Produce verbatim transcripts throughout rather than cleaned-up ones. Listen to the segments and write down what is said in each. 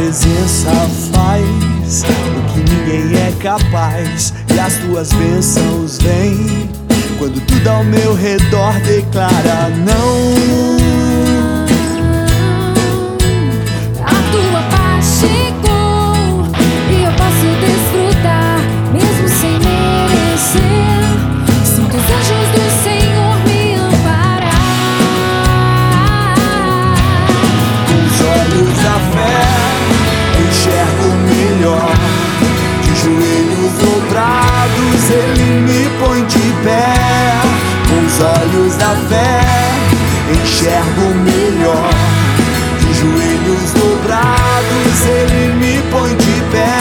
presença faz o que ninguém é capaz, e as tuas bênçãos vêm quando tudo ao meu redor declara não. A tua paz chegou e eu posso desfrutar, mesmo sem merecer. Sinto os anjos do Senhor me amparar. Com os olhos da fé enxergo melhor, de joelhos dobrados Ele me põe de pé. Com os olhos da fé enxergo melhor, de joelhos dobrados Ele me põe de pé.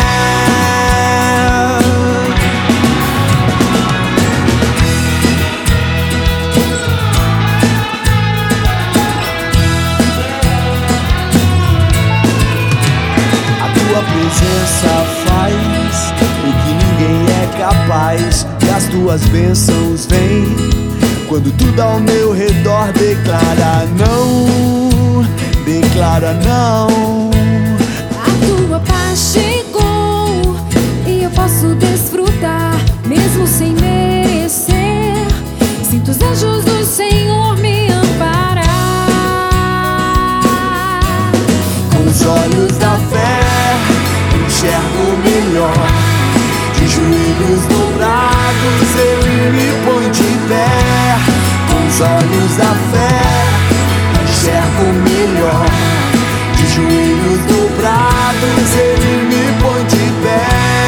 A tua presença faz o que ninguém é capaz, e as tuas bênçãos vêm quando tudo ao meu redor declara não, declara não. A tua paz chegou e eu posso desfrutar, mesmo sem merecer. Sinto os anjos do Senhor me amparar. Com os olhos da fé enxergo melhor, de joelhos dobrados Ele me põe de pé. Com os olhos da fé enxergo melhor, de joelhos dobrados Ele me põe de pé.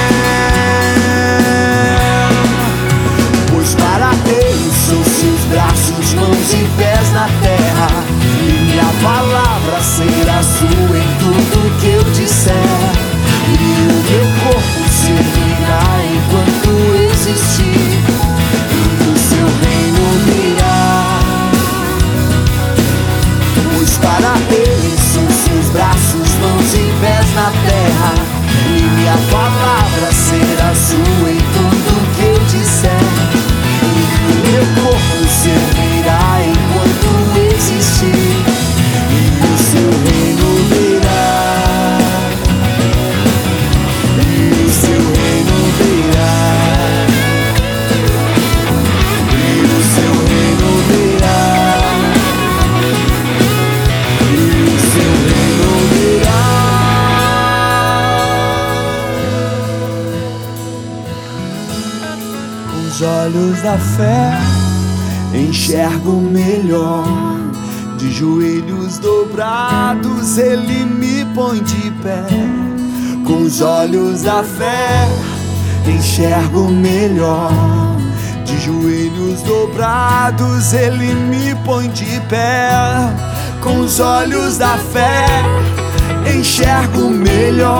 Pois para Ele são seus braços, mãos e pés na terra, e minha palavra será sua em tudo que eu disser. E o meu corpo servirá enquanto existir, e o seu reino virá. Pois para Ele são seus braços, mãos e pés na terra, e minha palavra será sua em tudo que eu disser. E o meu corpo servirá enquanto existir, e o seu reino virá. E o seu reino virá. E o seu reino virá. E o seu reino virá. Com os olhos da fé enxergo melhor, de joelhos dobrados Ele me põe de pé. Com os olhos da fé enxergo melhor, de joelhos dobrados Ele me põe de pé. Com os olhos da fé enxergo melhor,